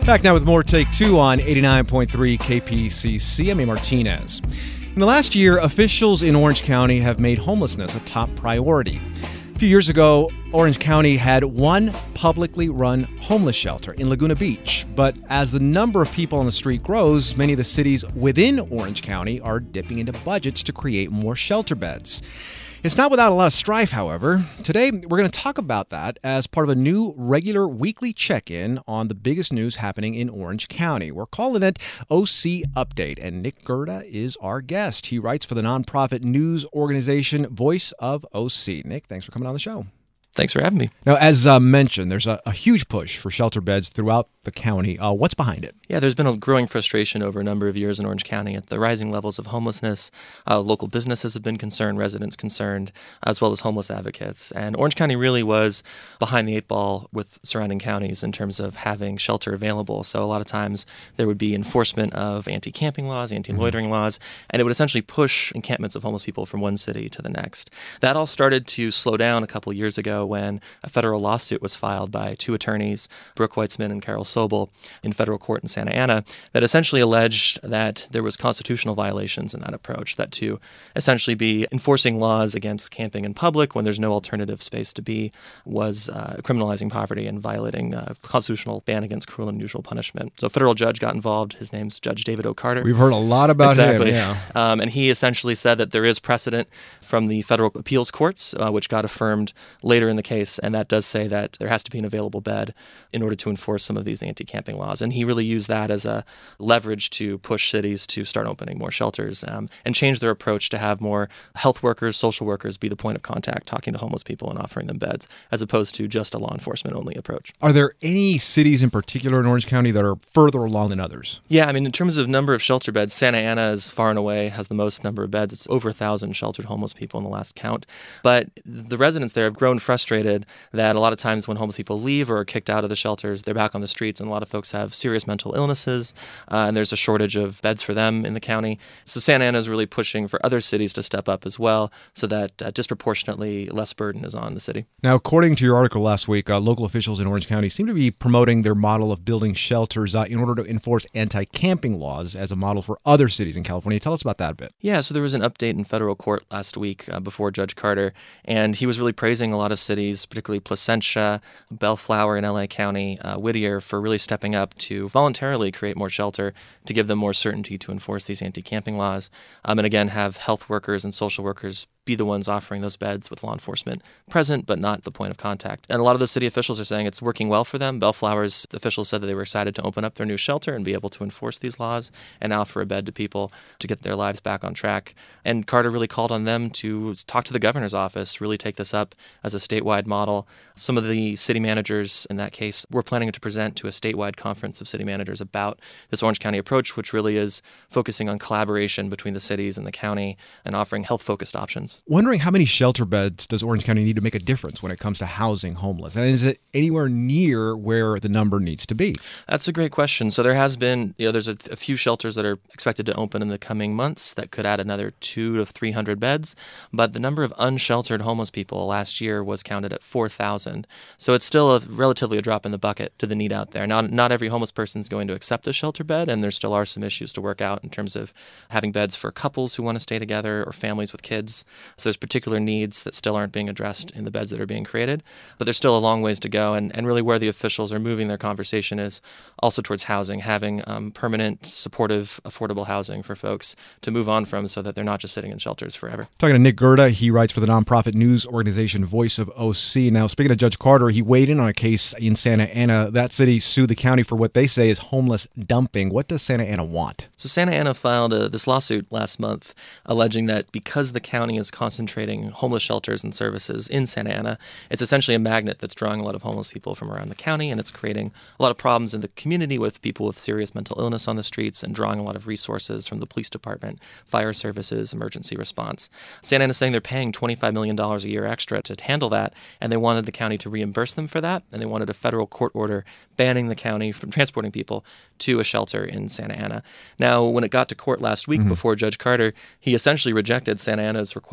Back now with more Take Two on eighty-nine point three K P C C. I'm A. Martinez. In the last year, officials in Orange County have made homelessness a top priority. A few years ago, Orange County had one publicly run homeless shelter in Laguna Beach. But as the number of people on the street grows, many of the cities within Orange County are dipping into budgets to create more shelter beds. It's not without a lot of strife, however. Today, we're going to talk about that as part of a new regular weekly check-in on the biggest news happening in Orange County. We're calling it O C Update, and Nick Gerda is our guest. He writes for the nonprofit news organization Voice of O C. Nick, thanks for coming on the show. Thanks for having me. Now, as uh, mentioned, there's a, a huge push for shelter beds throughout the county. Uh, what's behind it? Yeah, there's been a growing frustration over a number of years in Orange County at the rising levels of homelessness. Uh, local businesses have been concerned, residents concerned, as well as homeless advocates. And Orange County really was behind the eight ball with surrounding counties in terms of having shelter available. So a lot of times there would be enforcement of anti-camping laws, anti-loitering mm-hmm. laws, and it would essentially push encampments of homeless people from one city to the next. That all started to slow down a couple years ago when a federal lawsuit was filed by two attorneys, Brooke Weitzman and Carol Sobel, in federal court in Santa Ana, that essentially alleged that there was constitutional violations in that approach, that to essentially be enforcing laws against camping in public when there's no alternative space to be was uh, criminalizing poverty and violating a constitutional ban against cruel and unusual punishment. So a federal judge got involved. His name's Judge David O. Carter. We've heard a lot about exactly. him. Yeah. Um, and he essentially said that there is precedent from the federal appeals courts, uh, which got affirmed later in the case, and that does say that there has to be an available bed in order to enforce some of these anti-camping laws. And he really used that as a leverage to push cities to start opening more shelters um, and change their approach to have more health workers, social workers be the point of contact, talking to homeless people and offering them beds, as opposed to just a law enforcement only approach. Are there any cities in particular in Orange County that are further along than others? Yeah, I mean, in terms of number of shelter beds, Santa Ana is far and away has the most number of beds. It's over a thousand sheltered homeless people in the last count. But the residents there have grown frustrated that a lot of times when homeless people leave or are kicked out of the shelters, they're back on the streets, and a lot of folks have serious mental illnesses, uh, and there's a shortage of beds for them in the county. So Santa Ana is really pushing for other cities to step up as well so that uh, disproportionately less burden is on the city. Now, according to your article last week, uh, local officials in Orange County seem to be promoting their model of building shelters uh, in order to enforce anti-camping laws as a model for other cities in California. Tell us about that a bit. Yeah, so there was an update in federal court last week uh, before Judge Carter, and he was really praising a lot of cities, particularly Placentia, Bellflower in L A County, uh, Whittier, for really stepping up to voluntarily create more shelter to give them more certainty to enforce these anti-camping laws. Um, and again, have health workers and social workers be the ones offering those beds with law enforcement present, but not the point of contact. And a lot of those city officials are saying it's working well for them. Bellflower's officials said that they were excited to open up their new shelter and be able to enforce these laws and offer a bed to people to get their lives back on track. And Carter really called on them to talk to the governor's office, really take this up as a statewide model. Some of the city managers in that case were planning to present to a statewide conference of city managers about this Orange County approach, which really is focusing on collaboration between the cities and the county and offering health-focused options. Wondering how many shelter beds does Orange County need to make a difference when it comes to housing homeless? And is it anywhere near where the number needs to be? That's a great question. So there has been, you know, there's a, a few shelters that are expected to open in the coming months that could add another two to three hundred beds. But the number of unsheltered homeless people last year was counted at four thousand. So it's still a relatively a drop in the bucket to the need out there. Now, not every homeless person is going to accept a shelter bed, and there still are some issues to work out in terms of having beds for couples who want to stay together or families with kids. So there's particular needs that still aren't being addressed in the beds that are being created, but there's still a long ways to go. And, and really where the officials are moving their conversation is also towards housing, having um, permanent, supportive, affordable housing for folks to move on from so that they're not just sitting in shelters forever. Talking to Nick Gerda, he writes for the nonprofit news organization Voice of O C. Now, speaking of Judge Carter, he weighed in on a case in Santa Ana. That city sued the county for what they say is homeless dumping. What does Santa Ana want? So Santa Ana filed a, this lawsuit last month alleging that because the county is concentrating homeless shelters and services in Santa Ana, it's essentially a magnet that's drawing a lot of homeless people from around the county, and it's creating a lot of problems in the community with people with serious mental illness on the streets and drawing a lot of resources from the police department, fire services, emergency response. Santa Ana is saying they're paying twenty-five million dollars a year extra to handle that, and they wanted the county to reimburse them for that, and they wanted a federal court order banning the county from transporting people to a shelter in Santa Ana. Now, when it got to court last week mm-hmm. before Judge Carter, he essentially rejected Santa Ana's request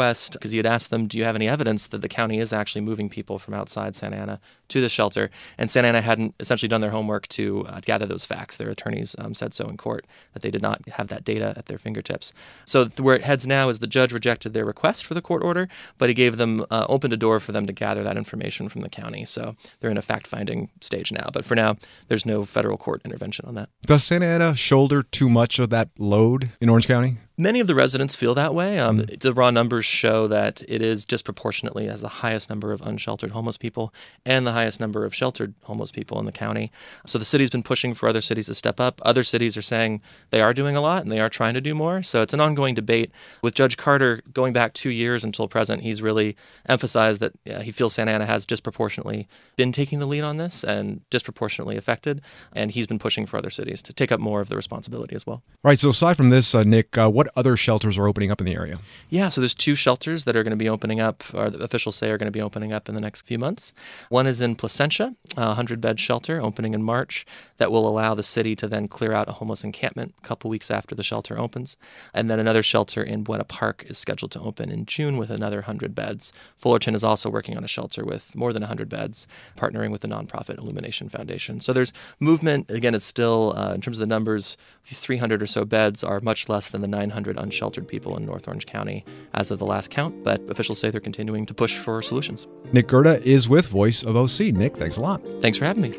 request because he had asked them, do you have any evidence that the county is actually moving people from outside Santa Ana to the shelter? And Santa Ana hadn't essentially done their homework to uh, gather those facts. Their attorneys um, said so in court, that they did not have that data at their fingertips. So th- where it heads now is the judge rejected their request for the court order, but he gave them, uh, opened a door for them to gather that information from the county. So they're in a fact-finding stage now. But for now, there's no federal court intervention on that. Does Santa Ana shoulder too much of that load in Orange County? Many of the residents feel that way. Um, mm. The raw numbers show that it is disproportionately has the highest number of unsheltered homeless people and the highest number of sheltered homeless people in the county. So the city's been pushing for other cities to step up. Other cities are saying they are doing a lot and they are trying to do more. So it's an ongoing debate. With Judge Carter, going back two years until present, he's really emphasized that yeah, he feels Santa Ana has disproportionately been taking the lead on this and disproportionately affected. And he's been pushing for other cities to take up more of the responsibility as well. All right. So aside from this, uh, Nick, uh, what other shelters are opening up in the area? Yeah, so there's two shelters that are going to be opening up, or the officials say are going to be opening up in the next few months. One is in Placentia, a hundred-bed shelter opening in March that will allow the city to then clear out a homeless encampment a couple weeks after the shelter opens. And then another shelter in Buena Park is scheduled to open in June with another one hundred beds. Fullerton is also working on a shelter with more than one hundred beds, partnering with the nonprofit Illumination Foundation. So there's movement. Again, it's still, uh, in terms of the numbers, these three hundred or so beds are much less than the nine hundred unsheltered people in North Orange County as of the last count, but officials say they're continuing to push for solutions. Nick Gerda is with Voice of O C. Nick, thanks a lot. Thanks for having me.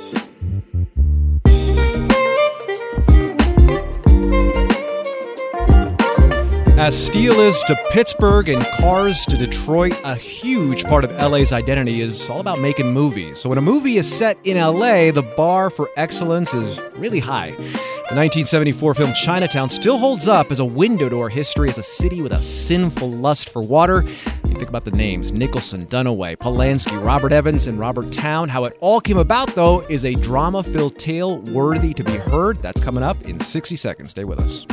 As steel is to Pittsburgh and cars to Detroit, a huge part of L A's identity is all about making movies. So when a movie is set in L A, the bar for excellence is really high. The nineteen seventy-four film Chinatown still holds up as a window to our history as a city with a sinful lust for water. You think about the names: Nicholson, Dunaway, Polanski, Robert Evans, and Robert Towne. How it all came about, though, is a drama-filled tale worthy to be heard. That's coming up in sixty seconds. Stay with us.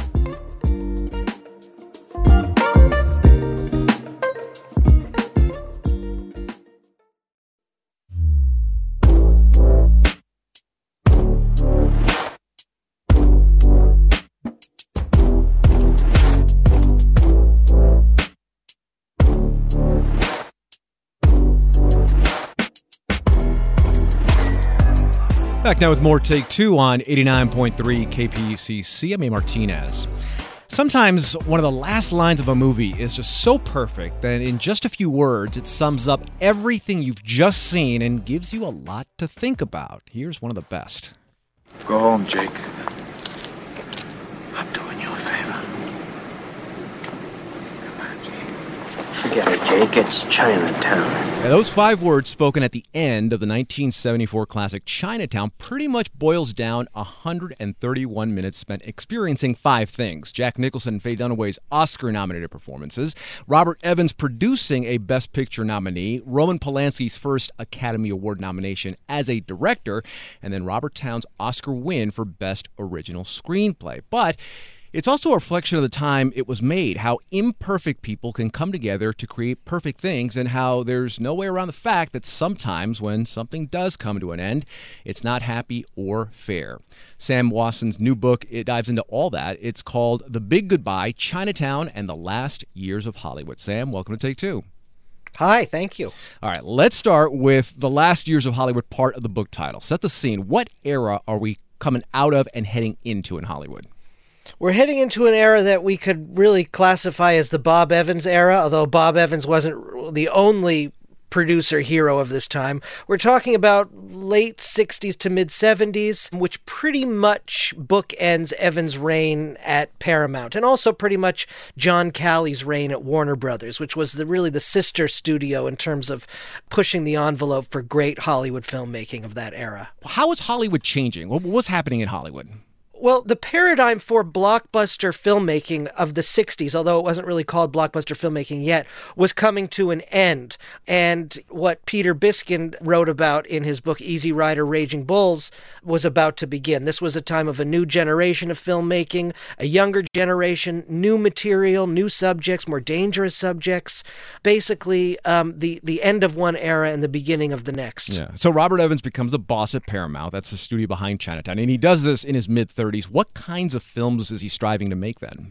Back now with more Take Two on eighty-nine point three K P C C. I'm A. Martinez. Sometimes one of the last lines of a movie is just so perfect that in just a few words it sums up everything you've just seen and gives you a lot to think about. Here's one of the best. Go home, Jake. I'm doing you a favor. Come on, Jake. Forget it, Jake. It's Chinatown. Now, those five words spoken at the end of the nineteen seventy-four classic Chinatown pretty much boils down one hundred thirty-one minutes spent experiencing five things: Jack Nicholson and Faye Dunaway's Oscar-nominated performances, Robert Evans producing a Best Picture nominee, Roman Polanski's first Academy Award nomination as a director, and then Robert Towne's Oscar win for Best Original Screenplay. But it's also a reflection of the time it was made, how imperfect people can come together to create perfect things, and how there's no way around the fact that sometimes when something does come to an end, it's not happy or fair. Sam Wasson's new book, it dives into all that. It's called The Big Goodbye, Chinatown and the Last Years of Hollywood. Sam, welcome to Take Two. Hi, thank you. All right, let's start with the Last Years of Hollywood part of the book title. Set the scene. What era are we coming out of and heading into in Hollywood? We're heading into an era that we could really classify as the Bob Evans era, although Bob Evans wasn't the only producer hero of this time. We're talking about late sixties to mid seventies, which pretty much bookends Evans' reign at Paramount, and also pretty much John Calley's reign at Warner Brothers, which was the, really the sister studio in terms of pushing the envelope for great Hollywood filmmaking of that era. How is Hollywood changing? What was happening in Hollywood? Well, the paradigm for blockbuster filmmaking of the sixties, although it wasn't really called blockbuster filmmaking yet, was coming to an end. And what Peter Biskind wrote about in his book Easy Rider, Raging Bulls was about to begin. This was a time of a new generation of filmmaking, a younger generation, new material, new subjects, more dangerous subjects. Basically, um, the, the end of one era and the beginning of the next. Yeah. So Robert Evans becomes the boss at Paramount. That's the studio behind Chinatown. And he does this in his mid-thirties. What kinds of films is he striving to make then?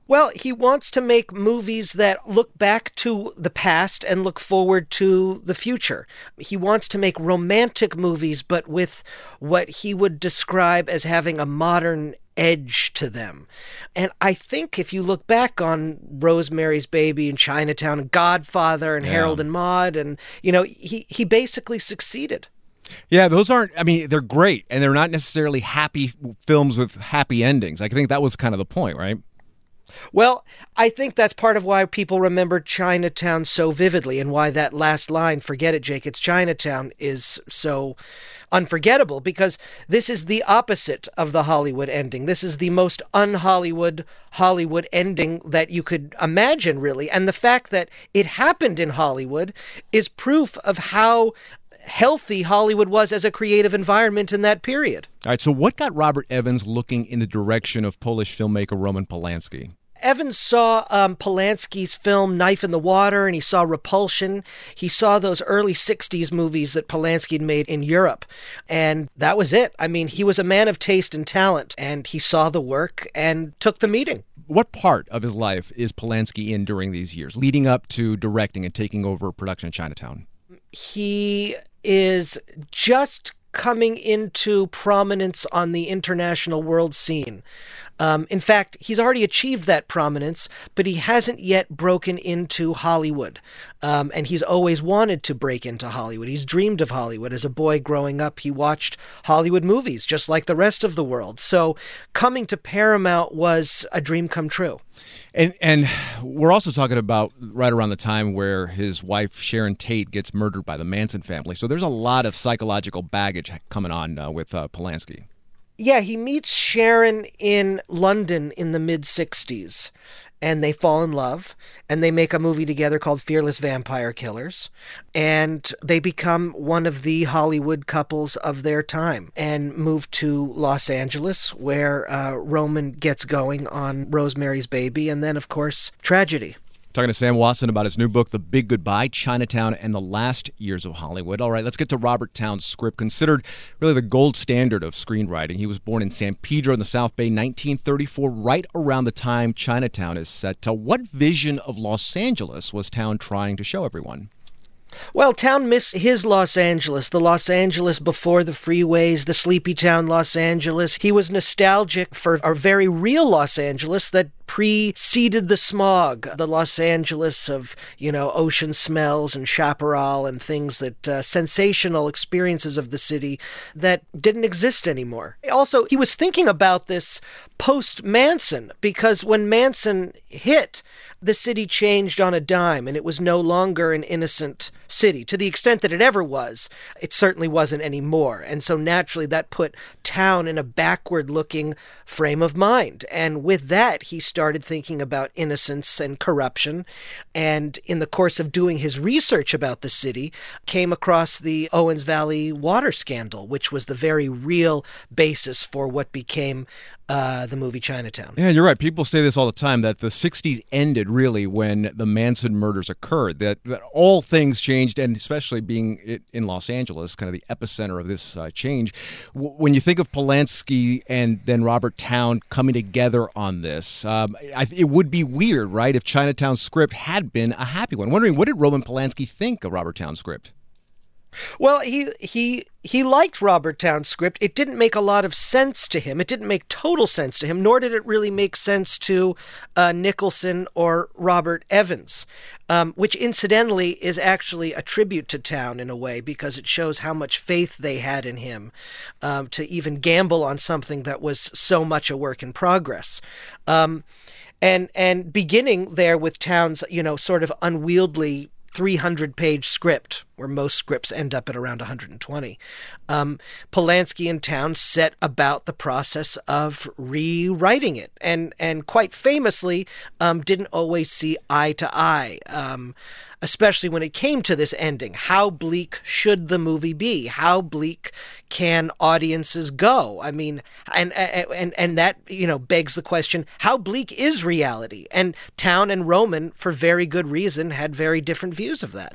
Well, he wants to make movies that look back to the past and look forward to the future. He wants to make romantic movies, but with what he would describe as having a modern edge to them. And I think if you look back on Rosemary's Baby and Chinatown and Godfather and yeah. Harold and Maude, and, you know, he, he basically succeeded. Yeah, those aren't, I mean, they're great, and they're not necessarily happy films with happy endings. I think that was kind of the point, right? Well, I think that's part of why people remember Chinatown so vividly and why that last line, "Forget it, Jake, it's Chinatown," is so unforgettable, because this is the opposite of the Hollywood ending. This is the most un-Hollywood Hollywood ending that you could imagine, really. And the fact that it happened in Hollywood is proof of how healthy Hollywood was as a creative environment in that period. All right, so what got Robert Evans looking in the direction of Polish filmmaker Roman Polanski? Evans saw um, Polanski's film Knife in the Water, and he saw Repulsion. He saw those early sixties movies that Polanski had made in Europe, and that was it. I mean, he was a man of taste and talent, and he saw the work and took the meeting. What part of his life is Polanski in during these years, leading up to directing and taking over production in Chinatown? He is just coming into prominence on the international world scene. Um, in fact, he's already achieved that prominence, but he hasn't yet broken into Hollywood. Um, and he's always wanted to break into Hollywood. He's dreamed of Hollywood. As a boy growing up, he watched Hollywood movies just like the rest of the world. So coming to Paramount was a dream come true. And and we're also talking about right around the time where his wife, Sharon Tate, gets murdered by the Manson family. So there's a lot of psychological baggage coming on uh, with uh, Polanski. Yeah, he meets Sharon in London in the mid-sixties, and they fall in love, and they make a movie together called Fearless Vampire Killers, and they become one of the Hollywood couples of their time and move to Los Angeles, where uh, Roman gets going on Rosemary's Baby, and then, of course, tragedy. Talking to Sam Wasson about his new book, The Big Goodbye, Chinatown and the Last Years of Hollywood. All right, let's get to Robert Towne's script, considered really the gold standard of screenwriting. He was born in San Pedro in the South Bay, nineteen thirty-four, right around the time Chinatown is set. Uh, what vision of Los Angeles was Towne trying to show everyone? Well, Towne missed his Los Angeles, the Los Angeles before the freeways, the sleepy town Los Angeles. He was nostalgic for a very real Los Angeles that preceded the smog, the Los Angeles of, you know, ocean smells and chaparral and things that, uh, sensational experiences of the city that didn't exist anymore. Also, he was thinking about this post-Manson, because when Manson hit, the city changed on a dime, and it was no longer an innocent city. To the extent that it ever was, it certainly wasn't anymore. And so naturally that put Towne in a backward-looking frame of mind. And with that, he started thinking about innocence and corruption. And in the course of doing his research about the city, came across the Owens Valley water scandal, which was the very real basis for what became Uh, the movie Chinatown. Yeah, you're right. People say this all the time, that the sixties ended really when the Manson murders occurred, that, that all things changed, and especially being in Los Angeles, kind of the epicenter of this uh, change. W- when you think of Polanski and then Robert Towne coming together on this, um, I, it would be weird, right, if Chinatown's script had been a happy one. I'm wondering, what did Roman Polanski think of Robert Towne's script? Well, he he he liked Robert Towne's script. It didn't make a lot of sense to him. It didn't make total sense to him, nor did it really make sense to uh, Nicholson or Robert Evans, um, which incidentally is actually a tribute to Towne in a way, because it shows how much faith they had in him um, to even gamble on something that was so much a work in progress. Um, and and beginning there with Towne's, you know, sort of unwieldy three hundred page script, where most scripts end up at around one hundred twenty. Um, Polanski and Towne set about the process of rewriting it, and and quite famously um, didn't always see eye to eye, um, especially when it came to this ending. How bleak should the movie be? How bleak can audiences go? I mean, and and and that, you know, begs the question, how bleak is reality? And Towne and Roman, for very good reason, had very different views of that.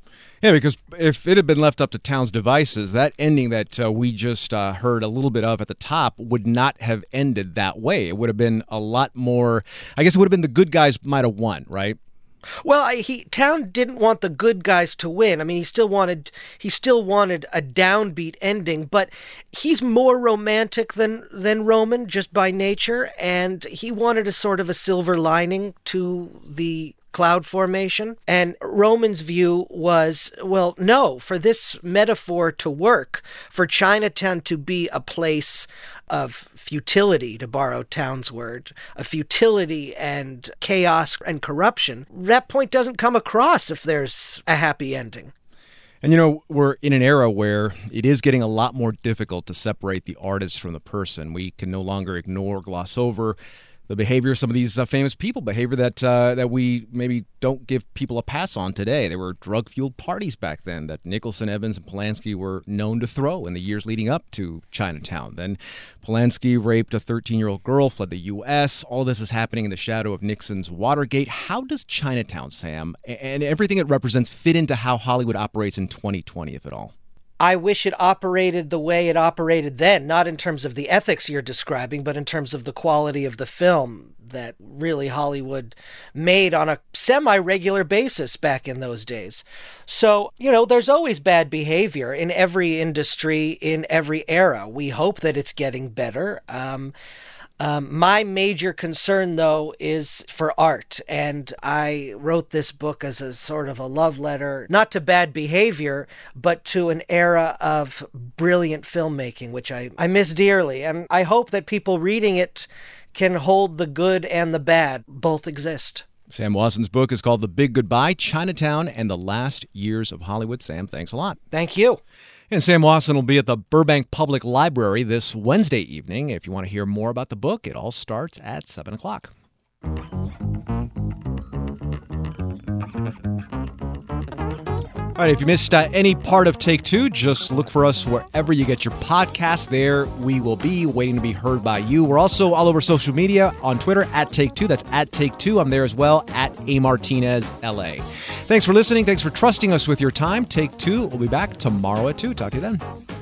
Yeah, because if it had been left up to Town's devices, that ending that uh, we just uh, heard a little bit of at the top would not have ended that way. It would have been a lot more, I guess it would have been the good guys might have won, right? Well, I, he Town didn't want the good guys to win. I mean, he still wanted he still wanted a downbeat ending, but he's more romantic than than Roman just by nature, and he wanted a sort of a silver lining to the cloud formation. And Roman's view was, well, no, for this metaphor to work, for Chinatown to be a place of futility, to borrow Town's word, of futility and chaos and corruption, that point doesn't come across if there's a happy ending. And, you know, we're in an era where it is getting a lot more difficult to separate the artist from the person. We can no longer ignore, gloss over the behavior of some of these uh, famous people, behavior that uh, that we maybe don't give people a pass on today. There were drug-fueled parties back then that Nicholson, Evans, and Polanski were known to throw in the years leading up to Chinatown. Then Polanski raped a thirteen-year-old girl, fled the U S All of this is happening in the shadow of Nixon's Watergate. How does Chinatown, Sam, and everything it represents fit into how Hollywood operates in twenty twenty, if at all? I wish it operated the way it operated then, not in terms of the ethics you're describing, but in terms of the quality of the film that really Hollywood made on a semi-regular basis back in those days. So, you know, there's always bad behavior in every industry, in every era. We hope that it's getting better. Um, Um, my major concern, though, is for art. And I wrote this book as a sort of a love letter, not to bad behavior, but to an era of brilliant filmmaking, which I, I miss dearly. And I hope that people reading it can hold the good and the bad. Both exist. Sam Wasson's book is called The Big Goodbye, Chinatown and the Last Years of Hollywood. Sam, thanks a lot. Thank you. And Sam Wasson will be at the Burbank Public Library this Wednesday evening. If you want to hear more about the book, it all starts at seven o'clock. All right, if you missed uh, any part of Take Two, just look for us wherever you get your podcast. There we will be, waiting to be heard by you. We're also all over social media, on Twitter, at Take Two. That's at Take Two. I'm there as well, at A Martinez L A. Thanks for listening. Thanks for trusting us with your time. Take Two. We'll be back tomorrow at two. Talk to you then.